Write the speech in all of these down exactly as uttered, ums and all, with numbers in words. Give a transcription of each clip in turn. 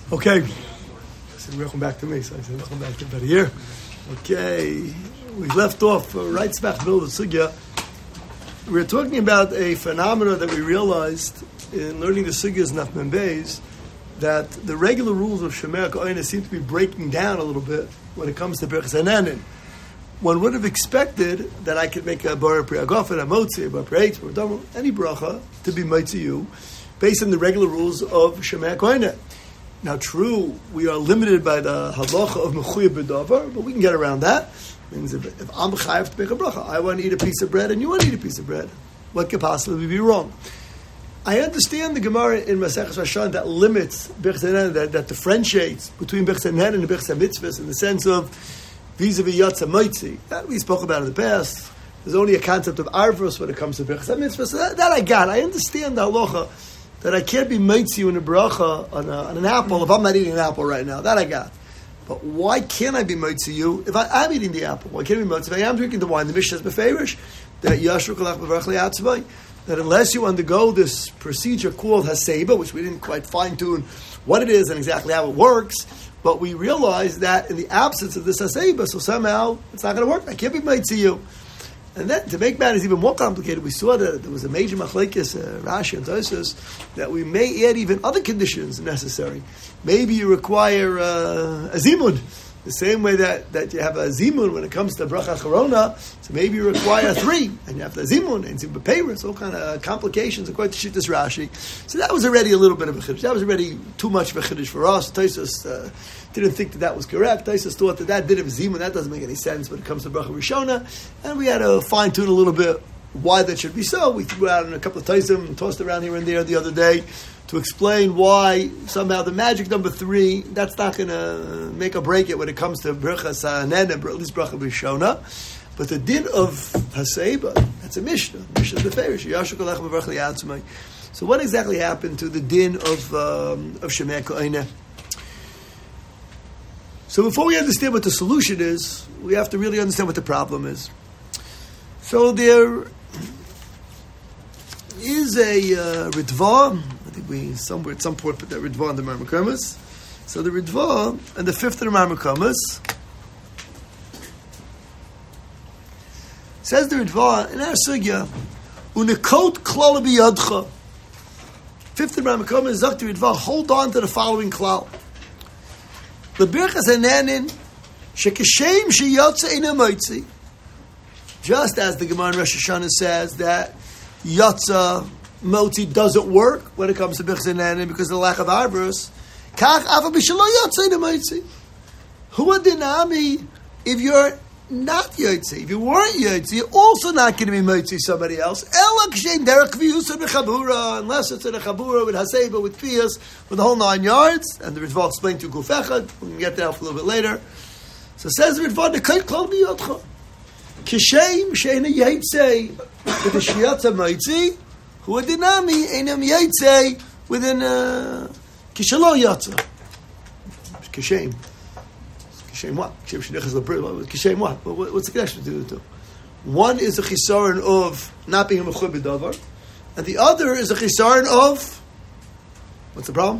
Okay. I said, welcome back to me. So I said, welcome back to everybody here. Okay. We left off uh, right smack middle of the sugya. We were talking about a phenomena that we realized in learning the sugyas and Nachman Beis, that the regular rules of Shemer Ka'ina seem to be breaking down a little bit when it comes to Birchas Hananin. One would have expected that I could make a bar priyagofen, a motzi, a bar preit, or double, any bracha to be motzi you, based on the regular rules of Shemer Ka'ina. Now, true, we are limited by the halacha of mechuyev b'davar, but we can get around that. It means if, if I'm chayav to make a bracha, I want to eat a piece of bread and you want to eat a piece of bread. What could possibly be wrong? I understand the Gemara in Maseches Rashan that limits Birchas Hananin, that, that differentiates between Birchas Hananin and Birchas Mitzvahs in the sense of vis-a-vis Yatsa Moitzi. That we spoke about in the past. There's only a concept of arvus when it comes to Birchas Mitzvahs. So that, that I got. I understand the halacha that I can't be Moitzi in a bracha on, a, on an apple if I'm not eating an apple right now. That I got. But why can't I be Moitzi you if I am eating the apple? Why can't I be Moitzi if I am drinking the wine? The Mishnah says beferish that Yashru Kalach B'Varach Li'atzvai, that unless you undergo this procedure called Haseba, which we didn't quite fine-tune what it is and exactly how it works, but we realize that in the absence of this Haseba, so somehow it's not going to work. I can't be Moitzi you. And then, to make matters even more complicated, we saw that there was a major machlekes, uh, Rashi and Tosfos, that we may add even other conditions necessary. Maybe you require uh, a zimun, the same way that, that you have a zimun when it comes to bracha corona. So maybe you require three, and you have the zimun and zimun peiros, all kind of complications according to Shittas Rashi. So that was already a little bit of a chiddush. That was already too much of a chiddush for us. Tosfos uh, didn't think that that was correct. Tosfos thought that that did have zimun. That doesn't make any sense when it comes to bracha rishona. And we had to fine tune a little bit why that should be so. We threw out in a couple of Tosfos and tossed around here and there the other day to explain why somehow the magic number three, that's not going to make or break it when it comes to Birchas Hananin, at least Bracha B'Shona. But the din of Haseba, that's a Mishnah. Mishnah Beferish. Yashru Kalach B'Varach Li'atzmai. So what exactly happened to the din of um, of Shemer Ka'ina? So before we understand what the solution is, we have to really understand what the problem is. So there is a uh, Ritva. I think we somewhere at some point put that Ritva in the Marmakomas. So the Ritva and the fifth of the Marmakomas says the Ritva in our sugya, Unikot klal biyadcha. Fifth of the Marmakomas, Zok the Ritva, hold on to the following klal. The Birchas Hananin shekeshem sheyotze eina moitzi. Just as the Gemara in Rosh Hashanah says that Yatsa Moti doesn't work when it comes to Birchas Hananin because of the lack of arvus. Kach afa b'shelo Yatsa eina moitzi. Hu adinami, if you're not Yotzi, if you weren't Yotzi, you're also not going to be Motzi somebody else. Ela kshein derech v'yusa b'chabura, unless it's in a chabura with haseba, with piyas, with the whole nine yards. And the Ritva explained to Guf Echad. We can get that a little bit later. So says the Ritva, nekayt klal b'yotcha. Kishem sheina Yotzi with the shiyatza Motzi, hu adinami einam Yotzi within a kishalo Yotza. Kishem. Kishem what? Kishem what? What's the connection to the two? One is a chisaron of not being a mechuyev b'davar, and the other is a chisaron of, what's the problem?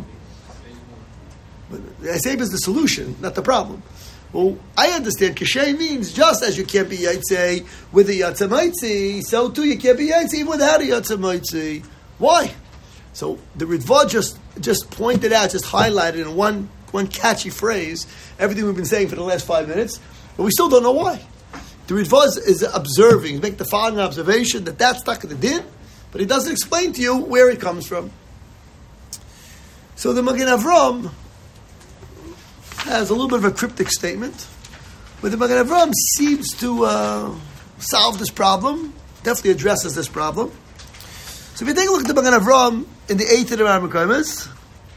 The Haseba is the solution, not the problem. Well, I understand Kishem means just as you can't be Yaitse with a Yatsa Moitzi, so too you can't be Yaitse even without a Yatsa Moitzi. Why? So the Ritva just, just pointed out, just highlighted in one one catchy phrase, everything we've been saying for the last five minutes, but we still don't know why. The Ritva is, is observing, make the following observation that that's stuck in the din, but he doesn't explain to you where it comes from. So the Magen Avram has a little bit of a cryptic statement, but the Magen Avram seems to uh, solve this problem, definitely addresses this problem. So if you take a look at the Magen Avram in the eighth of the Marmakomas,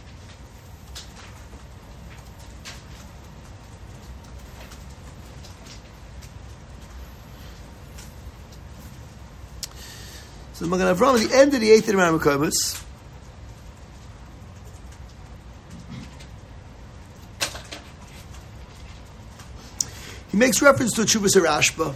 so the Magen Avram at the end of the eighth of the Marmakomas, he makes reference to Tshuvas Rashba.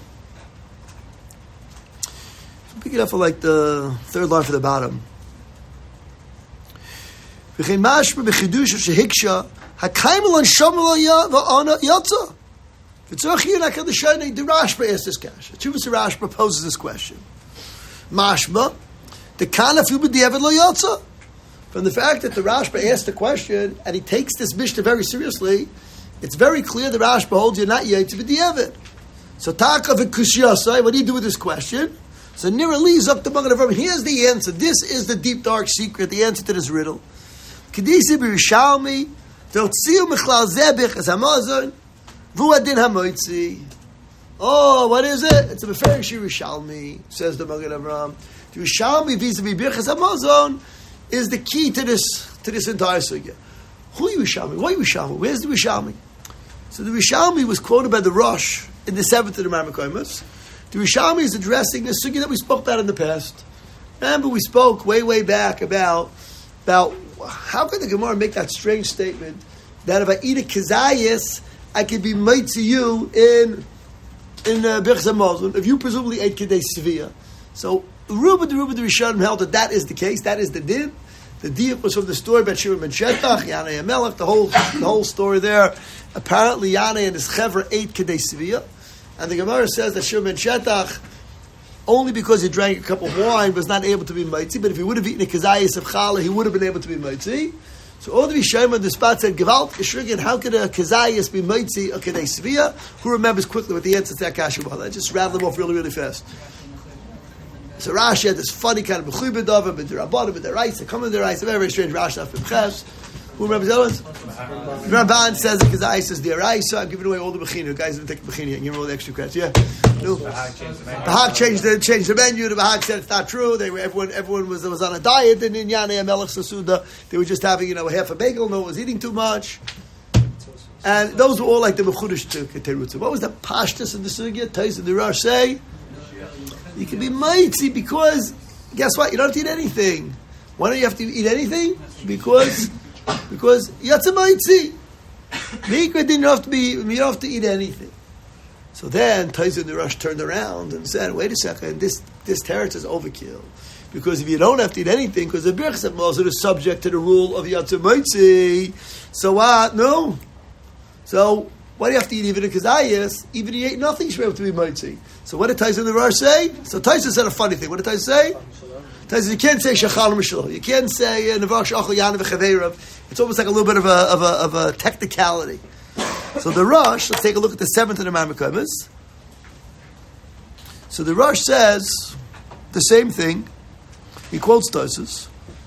So pick it up for like the third line from the bottom. V'chein mashma b'chidush shehiksha Hakaimel and Shomal va'ana yotza. V'tzorch yinakar l'shayne. The Rashba asks this question. Chuvas Rashba poses this question. Mashma, the kanaf hu b'diavad lo yotza. From the fact that the Rashba asked the question and he takes this Mishnah very seriously, it's very clear the Rashba holds you're not yet to b'diavad. So Taka v'kushiyasai, what do you do with this question? So Nira leaves up the Magen Avraham. Here's the answer. This is the deep dark secret, the answer to this riddle. Kedisi b'Yerushalmi, v'otziu mechlal zebich as hamazon, v'uadin hamoitzi. Oh, what is it? It's a Beferish Yerushalmi, says the Magen Avraham. The Yerushalmi vis-a-vis birchas hamazon is the key to this to this entire sugya. Who Yerushalmi? What Yerushalmi? Where's the Yerushalmi? So the Yerushalmi was quoted by the Rosh in the seventh of the Marmakoimus. The Yerushalmi is addressing the sugya that we spoke about in the past. Remember, we spoke way, way back about about how could the Gemara make that strange statement that if I eat a kazayas, I could be made to you in in uh, birchas hamazon if you presumably ate kedei sevia. So Ruba the Ruba the Rishonim held that that is the case. That is the din. The din was from the story about Shimon ben Shetach, Yanei HaMelech, the whole the whole story there. Apparently, Yanei and his chevra ate kedei sevia. And the Gemara says that Shimon ben Shetach, only because he drank a cup of wine, was not able to be mitzi. But if he would have eaten a kazayas of challah, he would have been able to be mitzi. So all the Rishonim on the spot said, Gewalt Geschrigen, how could a kazayas be mitzi a kedei sevia? Who remembers quickly what the answer to that kasha was? I just rattle them off really, really fast. So Rashi had this funny kind of b'chuy b'dava, b'derabbanim, b'deraisa, come in deraisa, very, very strange Rashi off b'ches. Who remembers the other ones? Ramban says it because the ice is the Araisa. I'm giving away all the Bechina. Guys didn't take the Bechina and give me all the extra credits. Yeah? No. The Bahag changed the, changed the menu. The Bahag said it's not true. They were, everyone everyone was, was on a diet in Yanei HaMelech Sasuda. They were just having, you know, half a bagel. No one was eating too much. And those were all like the Mechudesh Terutza. What was the Pashtus in the Sugya? Tais and the Rosh say? You can be mighty because, guess what? You don't have to eat anything. Why don't you have to eat anything? Because... Because yatzamaitzi, mikra didn't have to be. You don't have to eat anything. So then Taizu the Rush turned around and said, "Wait a second, this this teretz is overkill. Because if you don't have to eat anything, because the birchas hamazon is subject to the rule of yatzamaitzi, so what? No. So why do you have to eat even a kazayas? Even if you ate nothing, you should be able to be mitzi. So what did Taizu the Rush say? So Taizu said a funny thing. What did Taizu say? You can't say shachal mishlo. You can't say nevar shachal yana v'chaveirav. It's almost like a little bit of a of a of a technicality. So the Rosh, let's take a look at the seventh of the Marmakomis. So the Rosh says the same thing. He quotes Tosfos.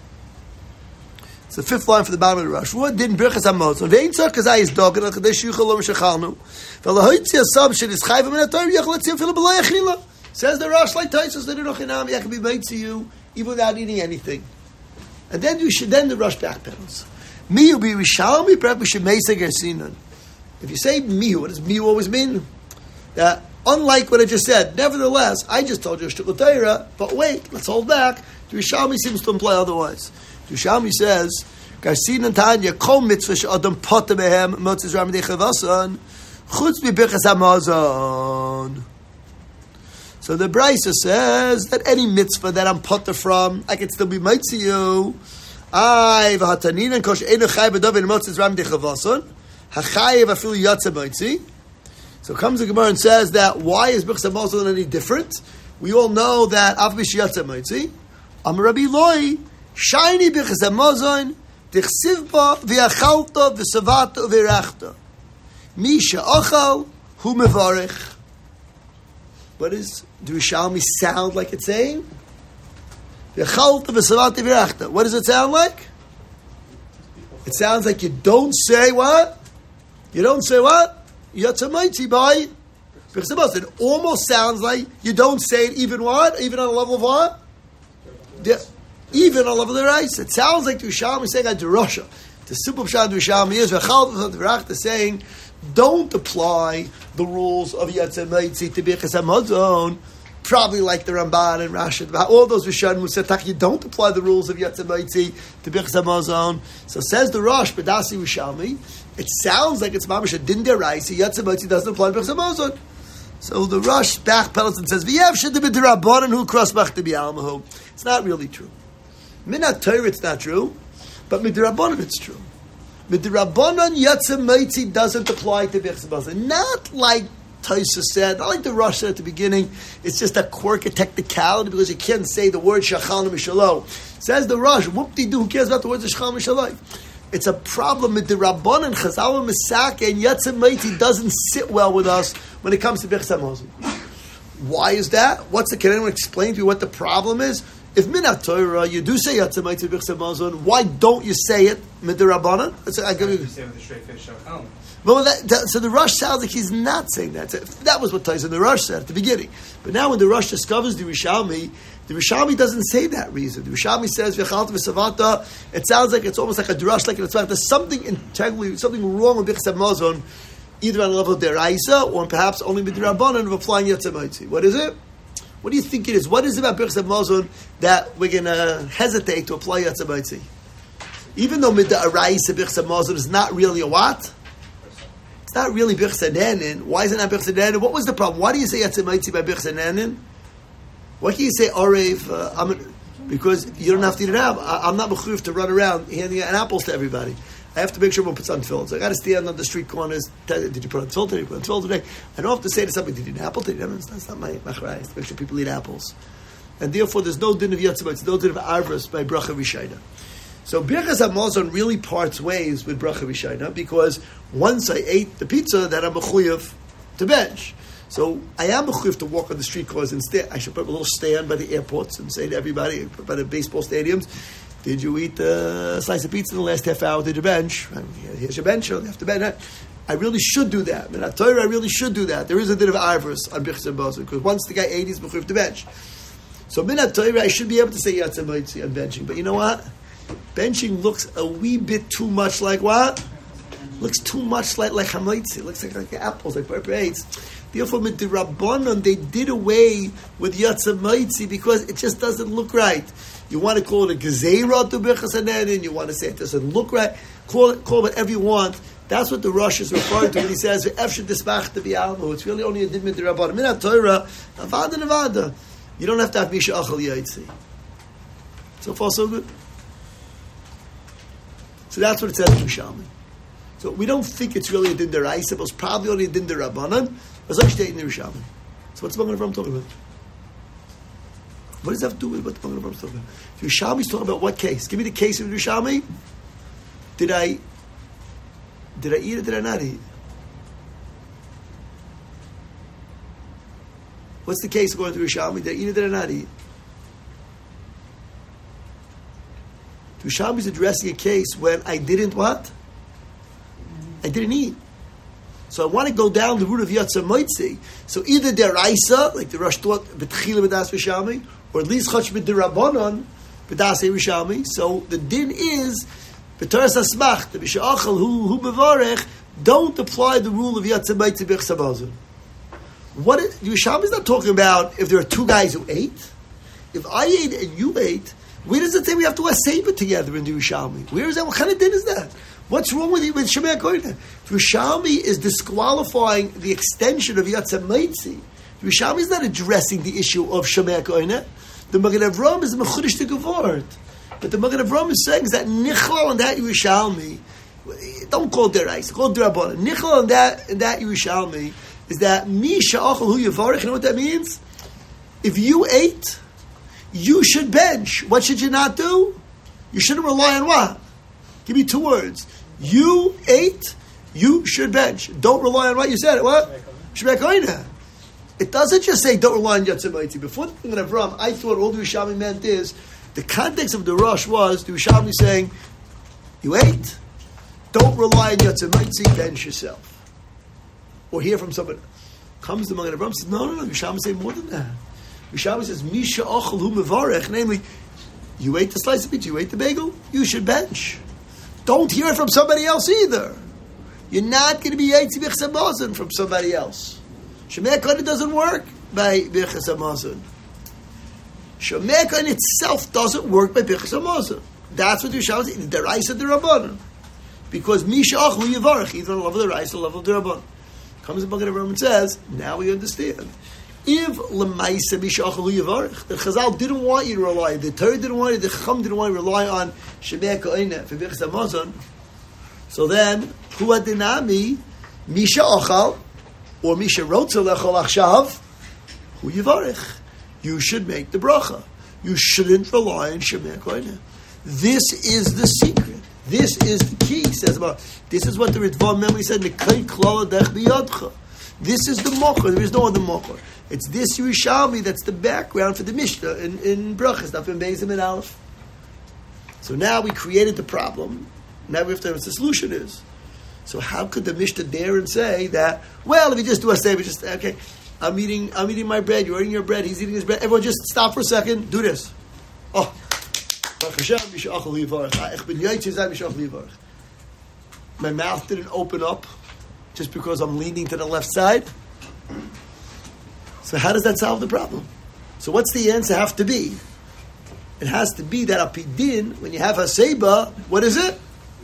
It's the fifth line for the bottom of the Rosh. What didn't birchas hamazon? Ve'in tzar kazayis dog and chadesh yuchal lo mishachalnu. V'lahoitzi asab shenis chayv min ha'torah yachol etzim filo b'lo yachila. Says the Rosh like Tosfos that inochinam I can be made to you even without eating anything. And then you should then the Rosh backpedals. Mihu be Rishalmi, perhaps we should meiseg ersinan. If you say mihu, what does mihu always mean? That unlike what I just said, nevertheless, I just told you shtukul Torah, but wait, let's hold back. The Rishalmi seems to imply otherwise. The Rishalmi says, Garsinan Tanya, kol mitzvah she'adam potem behem, motzis ramidei chavasan, chutz mi birchas hamazon. So the Brisa says that any mitzvah that I'm potter from, I can still be mitzi you. I v'hataninan kosh enu chay b'dov in motzis ram dechavason hachayev afilu yatsa mitzi. So comes the Gemara and says that why is birchas hamazon any different? We all know that af bish yatsa mitzi. Am Rabbi Loi shiny birchas hamazon dichsiv ba v'achalta v'savata v'irachta mi she'achal hu mevarich. What is, do Rishalmi sound like it's saying? What does it sound like? It sounds like you don't say what? You don't say what? Yatzamaitzi by. It almost sounds like you don't say it even what? Even on a level of what? The, even on a level of the rice. It sounds like the Rishalmi is saying at the Russia. The simple pshat the Rishalmi is V'chal saying, don't apply the rules of Yatzeh Meitzi to Birchas Hamazon, probably like the Ramban and Rashi. All those Rishonim who said, you don't apply the rules of Yatzeh Meitzi to Birchas Hamazon. So says the Rosh, Badasi Rishalmi, it sounds like it's Mamash Din Deraisa, Yatzeh Meitzi doesn't apply to Birchas Hamazon. So the Rosh backpedals and says, V'yev shedde b'derabbanan hu krosbach de b'almahu. It's not really true. Minat Torah it's not true, but b'derabbanan it's true. Midrabanan Yatzim Meitzi doesn't apply to Birchas Hamazon. Not like Taisa said, not like the Rosh said at the beginning. It's just a quirk, a technicality, because you can't say the word Shachal Mishalo. Says the Rosh, whoop-de-doo, who cares about the words of Shachal Mishalai? It's a problem with the Rabbanan, Chazal Misaka, and Yatzim Meitzi doesn't sit well with us when it comes to Birchas Hamazon. Why is that? What's the, can anyone explain to you what the problem is? If Minat Torah, you do say Yatzim Meitzi Birchas Hamazon, why don't you say it Midrabanan? I give you. Say with the straight face Shachal. Well, that, that, so the Rosh sounds like he's not saying that. That was what Tyson the Rosh said at the beginning. But now when the Rosh discovers the Rishalmi, the Rishalmi doesn't say that reason. The Rishalmi says, V'chalta v'savata, it sounds like it's almost like a drush, like it's like there's something integrally, something wrong with Birchas Hamazon, either on the level of deraisa, or perhaps only with the Rabbanan of applying Yatzim Meitzi. What is it? What do you think it is? What is it about Birchas Hamazon that we're going to hesitate to apply Yatzim Meitzi? Even though with the deraisa Birchas Hamazon is not really a what? It's not really Birchas Hanenin. Why is it not Birchas Hanenin? What was the problem? Why do you say Yatzim Meitzi by Birchas Hanenin? Why can't you say Orev? Uh, I'm, because you don't have to eat an apple. I, I'm not mechuyev to run around handing out apples to everybody. I have to make sure everyone puts on tefillin. So I got to stand on the street corners. Did you put on tefillin today? Did you put on tefillin today? I don't have to say to somebody, did you eat an apple today? That's not my machrayis. To make sure people eat apples. And therefore, there's no din of Yatzim Meitzi, no din of Arvus by Bracha Rishayna. So Birchas Hamazon really parts ways with Bracha Rishayna, because once I ate the pizza, that I'm mechuyev to bench. So I am mechuyev to walk on the street corners instead. I should put up a little stand by the airports and say to everybody, by the baseball stadiums, did you eat a slice of pizza in the last half hour? Did you bench? Here's your bench. You have to bench. I really should do that. In Torah, I really should do that. There is a bit of Arvus on Birchas Hamazon, because once the guy ate, he's mechuyev to bench. So Minat Torah, I should be able to say Yatzim Meitzi on benching. But you know what? Benching looks a wee bit too much like what? Looks too much like like hamaitzi. It looks like, like apples, like berberades. Therefore, with the Rabbanon, they did away with Yatzim Meitzi because it just doesn't look right. You want to call it a gezeira to Birchas Hanenin, you want to say it doesn't look right. Call it, call it whatever you want. That's what the Rosh is referring to when he says, "Efshel dismach to bi'almo." It's really only a din with the Rabbanon. Minat Torah, avada nevada. You don't have to have misha achal yaitzi. So far, so good. So that's what it says in Yerushalmi. So we don't think it's really a din deraisa, but it's probably only a din derabanan. But it's actually in the Yerushalmi. So what's the Magen Avraham talking about? What does that have to do with what the Magen Avraham is talking about? Yerushalmi is talking about what case? Give me the case of Yerushalmi. Did I did I eat or did I not eat? What's the case according to Yerushalmi? Did I eat or did I not eat? Yerushalmi is addressing a case when I didn't what? I didn't eat. So I want to go down the route of Yatzim Meitzi. So either deraisa, like the Rosh taught, b'tchila b'das Yerushalmi, or at least chach b'derabanan b'das Yerushalmi. So the din is b'toras hasmach, the b'sha'achal hu hu bevarech. Don't apply the rule of Yatzim Meitzi Birchas Hamazon. What is, Yerushalmi is not talking about if there are two guys who ate. If I ate and you ate, where does it say we have to wear seifa together in the Yerushalmi? Where is that? What kind of din is that? What's wrong with with Shemei HaKoinah? Yerushalmi is disqualifying the extension of Yatzim Meitzi. Yerushalmi is not addressing the issue of Shemei HaKoinah. The Magen Avraham is mechudesh to Gevort. But the Magen Avraham is saying that Nichlal and that Yerushalmi, don't call it deraisa, call it derabbanan. Nichlal and that, and that Yerushalmi is that mi sha'achal hu yavarech. You know what that means? If you ate, you should bench. What should you not do? You shouldn't rely on what? Give me two words. You ate, you should bench. Don't rely on what you said. What? Shemei HaKoinah. It doesn't just say don't rely on Yatzim Meitzi. Before the thing of Avram, I thought all the Yerushalmi meant is, the context of the Rosh was the Yerushalmi saying, you ate, don't rely on Yatzim Meitzi, bench yourself. Or hear from somebody. Comes the Magen Avraham says, no, no, no, Yerushalmi say more than that. Yerushalmi says, Misha Ochel Hu Mevarech, namely, you ate the slice of pizza, you ate the bagel, you should bench. Don't hear it from somebody else either. You're not going to be Yaitzi Birchas Hamazon from somebody else. Shemei HaKoinah doesn't work by Birchas Hamazon. Shemei HaKoinah itself doesn't work by Birchas Hamazon. That's what Yerushalmi says, the Raisa the Rabbanon. Because Misha Ochel Hu Yavarech, either on the level of the Raisa or level of the Rabbanon. Comes the Magen Avraham and says, now we understand. If Lemaisa Misha Ochel Hu Yavarech, the Chazal didn't want you to rely, the Torah didn't want you, the Chacham didn't want you to rely on Shemei HaKoinah for Birchas Hamazon, So then, hu adinami, misha ochal, or misha rotza lechol achshav, hu yivarich. You should make the bracha. You shouldn't rely on Shemei Koine. This is the secret. This is the key. He says about this is what the Ritva memory said. This is the mocher. There is no other mocher. It's this Yerushalmi that's the background for the Mishnah in, in brachas, not in Beis and Aleph. So now we created the problem. Now we have to know what the solution is. So how could the Mishnah dare and say that? Well, if you just do a say, just okay. I'm eating. I'm eating my bread. You're eating your bread. He's eating his bread. Everyone, just stop for a second. Do this. Oh, my mouth didn't open up just because I'm leaning to the left side. So how does that solve the problem? So what's the answer have to be? It has to be that apidin, when you have haseba, what is it?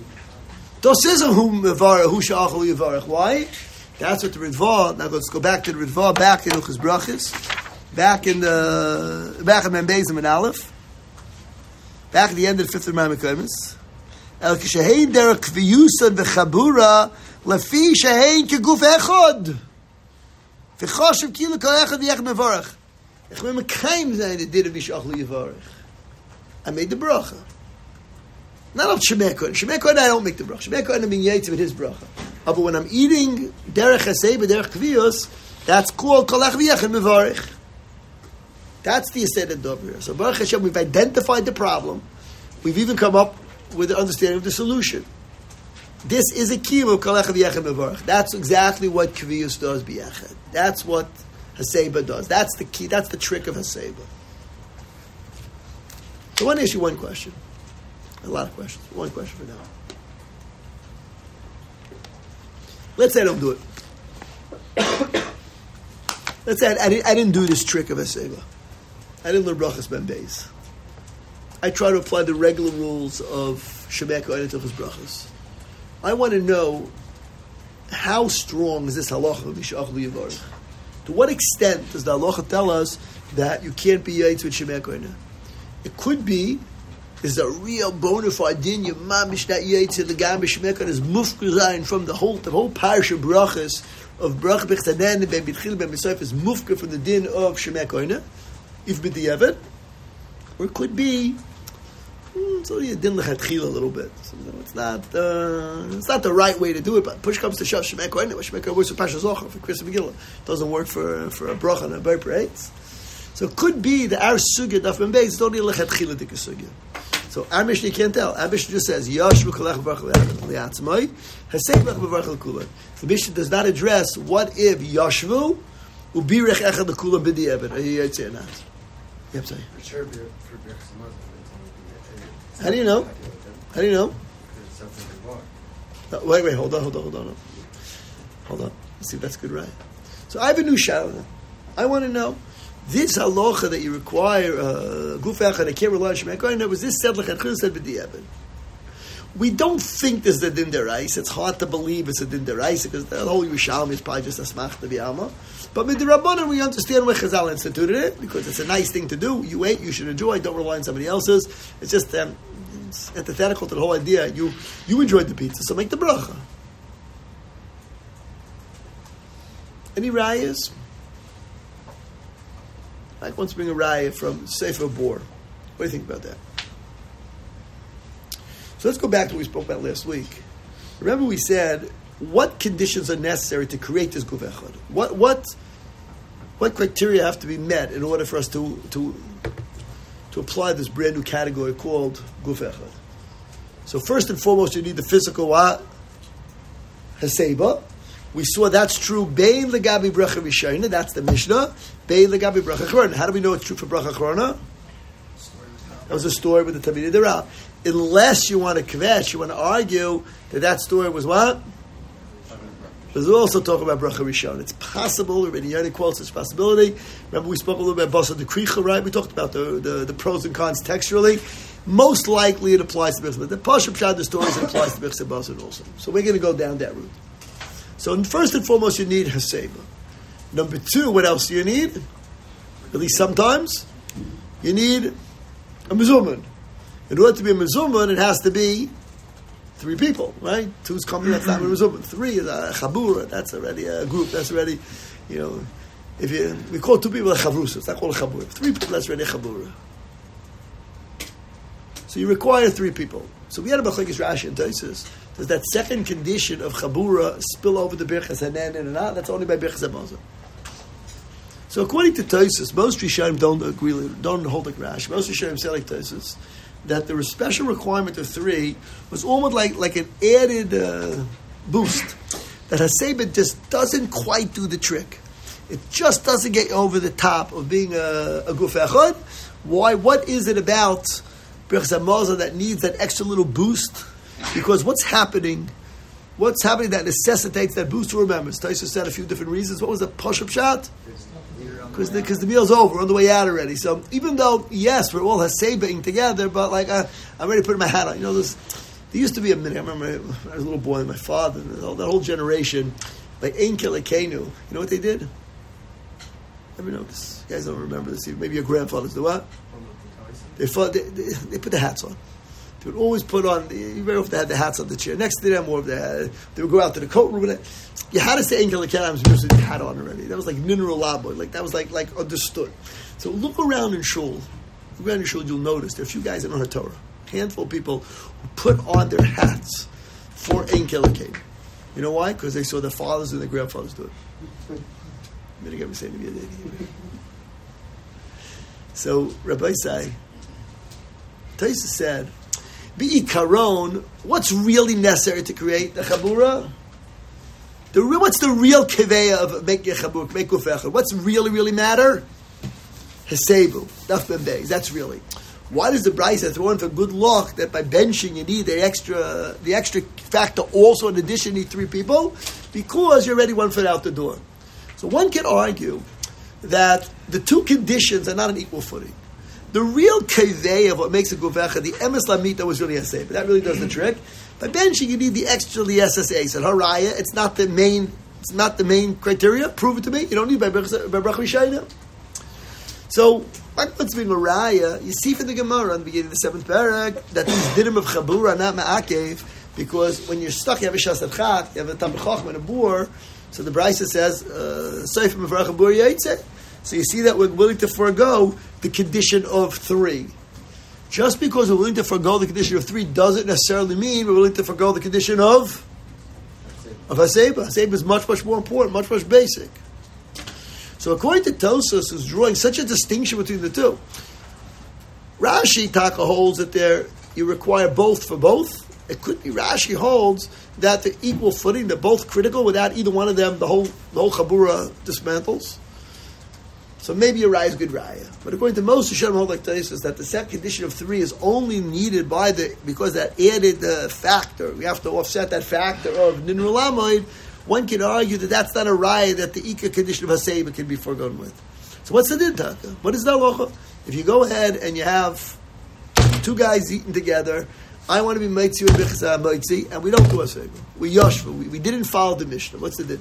Why? That's what the Ritva. Now let's go back to the Ritva, back in Uchas Brachis, back in the back in Membezim and Aleph, back at the end of the fifth of Ma'amekaymis. El kishahein derek kviyusan v'chabura lefi shahein keguf echod v'choshev kila kol echad v'yech mevarach. Ich will mekayim zayin it did a bishach liyivarach. I made the bracha. Not of Shemei Kohen. Shemei Kohen, I don't make the bracha. Shemei Kohen, I'm in Yaitz with his bracha. But when I'm eating derech haseba, derech kviyos, that's called kolach v'yech and mevarich. That's the Yesed Dover. So Baruch Hashem, we've identified the problem. We've even come up with the understanding of the solution. This is a key of kolach v'yech and mevarich. That's exactly what kviyos does b'yechad. That's what haseba does. That's the key. That's the trick of haseba. So I want to ask you one question. A lot of questions. One question for now. Let's say I don't do it. Let's say I, I, didn't, I didn't do this trick of Haseba. I didn't learn Brachas Ben Beis. I try to apply the regular rules of Shemei Kohen to his Brachas. I want to know how strong is this halacha of Mishach L'Yivarech? To what extent does the halacha tell us that you can't be Yaitz with Shemei Kohen? It could be is a real bona fide din. Your mamish that yaitz the gam b'shmekon is mufker from the whole the whole parsha brachas of brach b'chtanen ben b'tchil ben b'soif is mufker from the din of Shemei Kohen, if b'diavad, or it could be mm, it's only a din lechatchila a little bit. So, you know, it's not uh, it's not the right way to do it. But push comes to shove Shemei Kohen. Shemei Kohen works for Pasha Zochar for Chris Megillah. It doesn't work for for a bracha and a bar parades. So it could be that our sugya daf ben beis is only lechatchila dik sugya. So our Mishnah you can't tell. Our Mishnah just says Yashvu kolach v'varach li'atzmai hasei kolach v'varach l'kulan. The Mishnah does not address what if Yashvu ubirech echad l'kulan b'di'evin. Are you yet saying that? Yep, sorry. How do you know? How do you know? No, wait, wait, hold on, hold on, hold on, hold on. Let's see if that's good, right? So I have a new shadow. I want to know. This halacha that you require guf echad, I can't rely on Shemei Kohen. Was this said lechatchila said b'di'evin? We don't think this is a din derais. It's hard to believe it's a din derais because the whole Yerushalmi is probably just a smach to b'yama. But with the Rabbanan, we understand why Chazal instituted it because it's a nice thing to do. You ate, you should enjoy. Don't rely on somebody else's. It's just um, it's antithetical to the whole idea. You you enjoyed the pizza, so make the bracha. Any rayas? I want to bring a raya from Sefer Bor. What do you think about that? So let's go back to what we spoke about last week. Remember we said, what conditions are necessary to create this guf echad? What what what criteria have to be met in order for us to to to apply this brand new category called guf echad? So first and foremost, you need the physical what? Haseba. We saw that's true. Bein legabi bracha rishayna. That's the Mishnah. Bein legabi bracha achrona. How do we know it's true for bracha achrona? That was a story with the Talmidei Torah. Unless you want to kvetch, you want to argue that that story was what? There's also talk about bracha rishon. It's possible. Already Yanni quotes this possibility. Remember we spoke a little bit about basa dekricha, right? We talked about the, the, the pros and cons textually. Most likely it applies to Bichsa. The Pashup Shad, the stories it applies to Bichsa Basa also. So we're going to go down that route. So first and foremost, you need haseba. Number two, what else do you need? At least sometimes, you need a mezuman. In order to be a mezuman, it has to be three people, right? Two's company, that's not resumed. Three is a chabura, that's already a group, that's already, you know, if you, we call two people a chavrusa, it's not called a chabura. Three people, that's already a chabura. So you require three people. So we had a Machlekes Rashi and Tosfos. Does that second condition of chabura spill over the birchas hanen and not? That's only by birchas hamazon. So according to Tosfos, most Rishonim don't agree, don't hold like Rashi. Most Rishonim say like Tosfos that the special requirement of three was almost like, like an added uh, boost. That Haseba just doesn't quite do the trick. It just doesn't get over the top of being a, a guf echad. Why? What is it about Birchas Hamazon that needs that extra little boost? Because what's happening? What's happening that necessitates that boost? Remember, Tosfos said a few different reasons. What was the push-up shot? Because the, the meal's over, we're on the way out already. So even though, yes, we're all Hasebaing together, but like uh, I'm ready to put my hat on. You know, this, there used to be a minute, I remember when I was a little boy, my father, and all, that whole generation, like Ein Kilakenu, you know what they did? Ever notice? You guys don't remember this. Maybe your grandfathers do what? They, fought, they, they, they put the hats on. They would always put on, you very often had the hats on the chair. Next to them, or they, they would go out to the coat room. And you had to say Ein Kilakenu, because you had on already. That was like mineral laboy. Like, that was like, like understood. So look around in shul. Look around in shul, you'll notice there are a few guys that don't have Torah. A handful of people who put on their hats for Ein Kilakenu. You know why? Because they saw their fathers and their grandfathers do it. I'm going to get me saying to me a So Rabbi Isai, Tosfos said, B'ikaron, what's really necessary to create the chabura? The real, what's the real kiveya of making a chabura, make guf echad? What's really, really matter? Hesebu, daf ben beis. That's really. Why does the Brisa throw in for good luck that by benching you need the extra, the extra factor also in addition you need three people? Because you're already one foot out the door. So one can argue that the two conditions are not an equal footing. The real kaveh of what makes a guf echad, the emes lamita was really a but that really does the trick. By benching, you need the extra the S S A. So haraya, it's not the main, it's not the main criteria. Prove it to me. You don't need by bracha rishayna. So, what's being a raya? You see from the Gemara in the beginning of the seventh parak that these dinim of chabura are not ma'akev because when you're stuck, you have a shas adchat, you have a tam b'chachma and a bur. So the Brisa says, "Seifim of chabur yaitze." So you see that we're willing to forego the condition of three. Just because we're willing to forego the condition of three doesn't necessarily mean we're willing to forego the condition of of haseba. Haseba is much, much more important, much, much basic. So according to Tosfos, who's drawing such a distinction between the two, Rashi Taka holds that there you require both for both. It could be Rashi holds that the equal footing, they're both critical. Without either one of them, the whole the whole chabura dismantles. So maybe a raya is good raya. But according to most Rishonim hold like Tosfos, that the second condition of three is only needed by the because that added uh, factor. We have to offset that factor of Ninur Lamoid. One can argue that that's not a raya that the Ika condition of Haseba can be forgone with. So what's the din taka? What is the halacha? If you go ahead and you have two guys eating together, I want to be Maitzi with Bichza Maitzi, and we don't do Haseba. We Yoshva. We, we didn't follow the Mishnah. What's the din?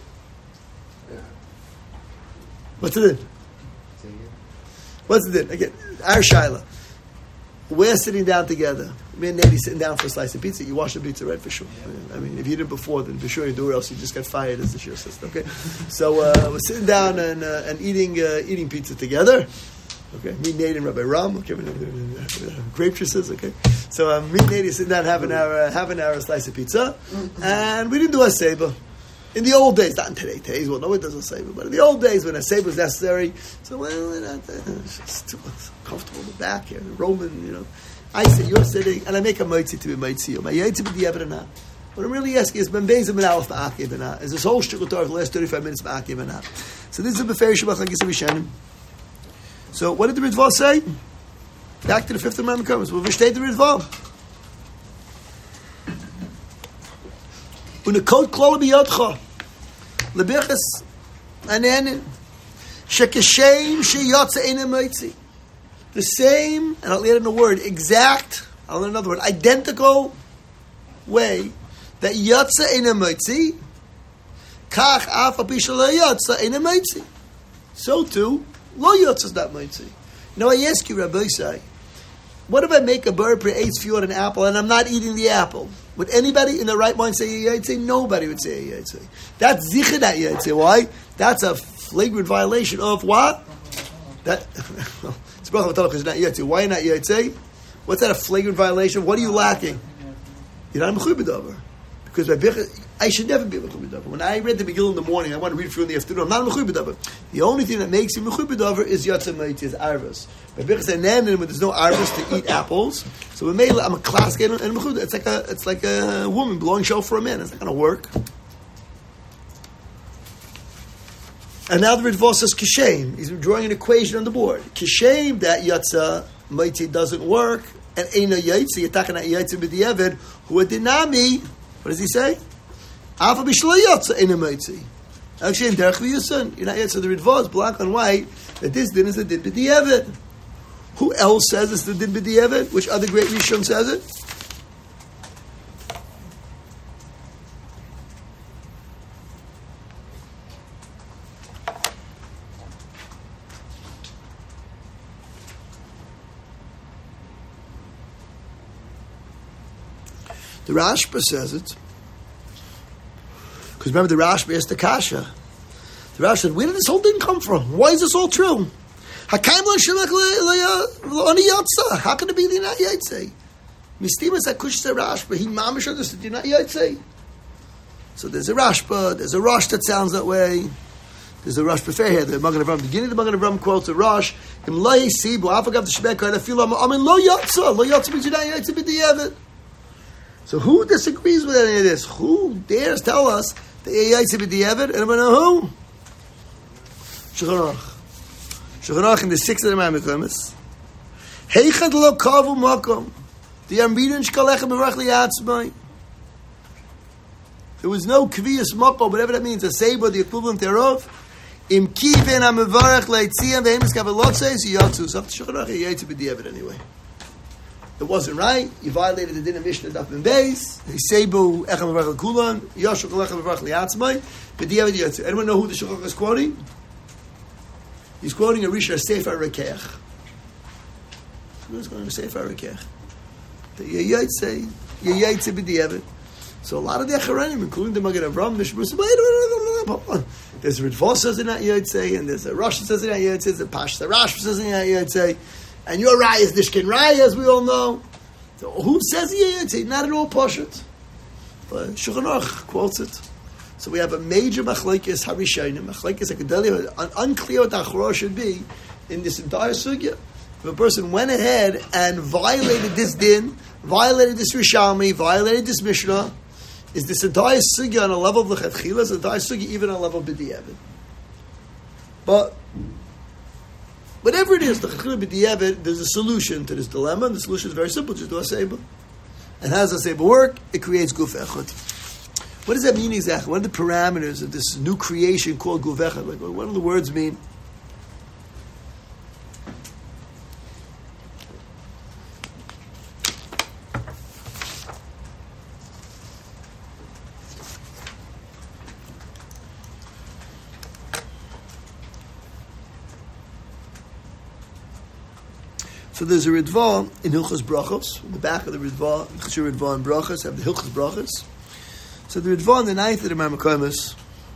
What's the din? What's the din? Again, our Shaila. We're sitting down together. Me and Nady sitting down for a slice of pizza. You wash the pizza, right? For sure. I mean, if you did it before, then for sure you do, or else you just got fired as the shir system. Okay. So uh, we're sitting down and uh, and eating uh, eating pizza together. Okay. Me, Nady, and Rabbi Ram. Okay. Grape juices. Okay. So uh, me and Nady sitting down having our uh, having our slice of pizza, and we didn't do a seba. In the old days, not in today, today's well, nobody does a seba, but in the old days when a seba was necessary, so well, not, uh, it's too comfortable in the back here, the Roman, you know. I sit, you're sitting, and I make a moitzi to be moitzi. Am I yaitzi b'di ever or not? What I'm really asking is, ben bezim and alf ma'akev or not? Is this whole shtickle Torah for the last thirty-five minutes ma'akev or not? So this is a beferish shabbat like Yisrael. So what did the Ritva say? Back to the fifth amendment comes. Well, v'shtei the Ritva. Unekot klol b'yodcha lebichas anenin shekeshem sheyotze eina moitzi. The same, and I'll add in a word, exact, I'll add another word, identical way that yotze eina moitzi, kach af apisha lo yotze eina moitzi. So too, lo yotze is not moitzi. Now I ask you, Rabbi Isai, what if I make a bird per eight fjord an apple and I'm not eating the apple? Would anybody in the right mind say yaitse? Nobody would say yaitse. That's zichud at yaitse. Why? That's a flagrant violation of what? That it's bracha v'talach is not yaitse. Why not yaitse? What's that a flagrant violation? What are you lacking? You're not mechuy b'davar. Because I should never be mechuy b'davar. When I read the Megillah in the morning, I want to read it for you in the afternoon. I'm not mechuy b'davar. The only thing that makes you mechuy b'davar is yatzah ma'iti, is arvus. But because I when there's no arvus to eat apples, so I'm a class and mechuy. It's like a it's like a woman blowing show for a man. It's not going to work. And now the Ritva says kishem. He's drawing an equation on the board. Kishem that yatzah ma'iti doesn't work, and eina yaitze yatakan yaitze b'diavad who dinami. What does he say? Afa b'shlo yatzah eina ma'iti. Actually, in derech v'yusun, you're not yet. So the Ritva is black and white that this din is the din b'diavad. Who else says it's the din b'diavad? Which other great Rishon says it? The Rashba says it. Because remember, the Rashba asked the Kasha. The Rashba said, where did this whole thing come from? Why is this all true? How can it be the Dinat Yaitse? Mistimas HaKush the Rashba. He mamish understood the Dinat Yaitse. So there's a Rashba, there's a Rosh that sounds that way. There's a Rosh Befei here. The Magen Avram, beginning of the Magen Avram quotes a Rosh. Im lo yisibu, afagav the Shebek, I feel I'm in lo yatzah. Lo yatzah means Dinat Yaitse b'diavad. So who disagrees with any of this? Who dares tell us the Yaitse b'diavad? And I know who? Shulchan Aruch. Shulchan Aruch in the sixth of the Mamiklamis. Heichad lo kavu makom. The Yambidin shkalechem b'rach liyatzmai. There was no kviyas makom, whatever that means, a seiba, the equivalent thereof. Im kiven ha-mevarach leitziyam v'hemis kavelotzeis yotzu. So after Shulchan Aruch, Yaitse b'diavad anyway. It wasn't right. You violated the din of Mishnah Daf Ben Beis. Seibu echem mevarach l'kulan. Yoshu kalechem mevarach liyatzmai. B'diavad yotzu. Anyone know who the Shulchan Aruch is quoting? He's quoting a Risha Sefer Rekeach. Who's going to Sefer Rekeach? The Yaitse, Yaitse b'diavad. So a lot of the Acharonim, including the Magen Avram, Mishmur, there's a Ritva says in that Yaitse, and there's a Rosh that says in that Yaitse, there's a Pash the Rosh says in that Yaitse, and your Rai is Nishkin Rai, as we all know. So who says Yaitse? Not at all Pashut. But Shulchan Aruch quotes it. So we have a major machlekes harishayim, machlekes akadelia, unclear what the achora should be in this entire sugya. If a person went ahead and violated this din, violated this Rishalmi, violated this Mishnah, is this entire sugya on a level of lechatchila? Is the entire sugya even on a level of b'diavad? But whatever it is, the lechatchila b'diavad, there's a solution to this dilemma, and the solution is very simple: just do a seiba. And how does a seiba work? It creates guf echad. What does that mean exactly? What are the parameters of this new creation called guf echad? Like, what do the words mean? So there's a Ritva in Hilchos Brachos. In the back of the Ritva, Cheshire Ritva and Brachos have the Hilchos Brachos. So the Ritva in the ninth of the Mamiklamis,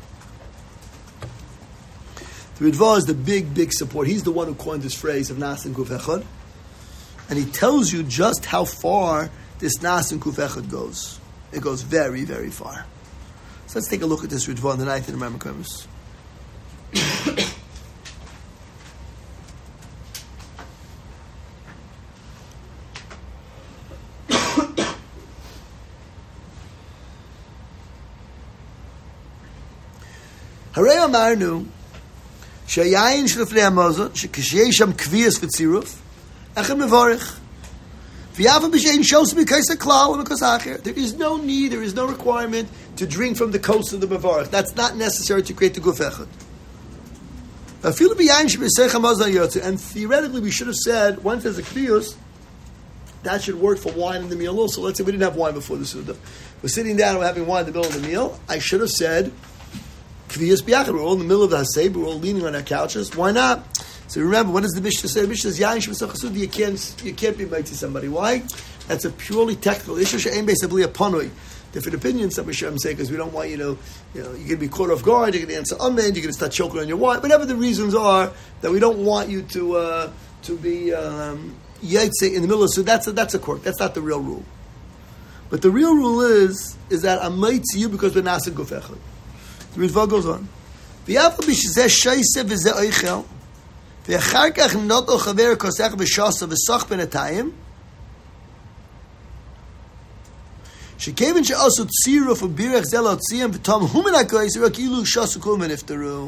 the Ritva is the big, big support. He's the one who coined this phrase of Nas and Guf Echad. And he tells you just how far this Nas and Guf Echad goes. It goes very, very far. So let's take a look at this Ritva in the ninth of the Mamiklamis. Harei amarnu sheyayin shlefnei hamazon shekashiyei sham kviyas v'tziruf echem mevarich v'yavam b'shein shos mikaysa klal and mikos. There is no need, there is no requirement to drink from the coast of the mevarich. That's not necessary to create the guf echad. And theoretically, we should have said once there's a kviyus, that should work for wine in the meal also. Let's say we didn't have wine before the Suda. We're sitting down and we're having wine in the middle of the meal. I should have said Kviyas b'yachad. We're all in the middle of the haseb. We're all leaning on our couches. Why not? So remember, what does the Mishnah say? The Mishnah says, Yain Shemesach Chasudi, you can't, you can't be mighty somebody. Why? That's a purely technical issue. She'ain basically a panoi. Different opinions, some Hashem say, because we don't want you to, you know, you're going to be caught off guard, you're going to answer amen, you're going to start choking on your wife, whatever the reasons are, that we don't want you to uh, to be um, yaitse in the middle of, so that's a, that's a quirk, that's not the real rule. But the real rule is, is that I'm might to you because we're nasa gufechad. The Ritva goes on. V'yafa b'shizeh shayseh v'zeh oichel, v'achar kach not o chaver kosech v'shasa v'sach b'natayim, שכיוון שעשו צירוף ובירך זה להוציאם ותמהו מן הכויס רק אילו שעשו כל מן נפטרו.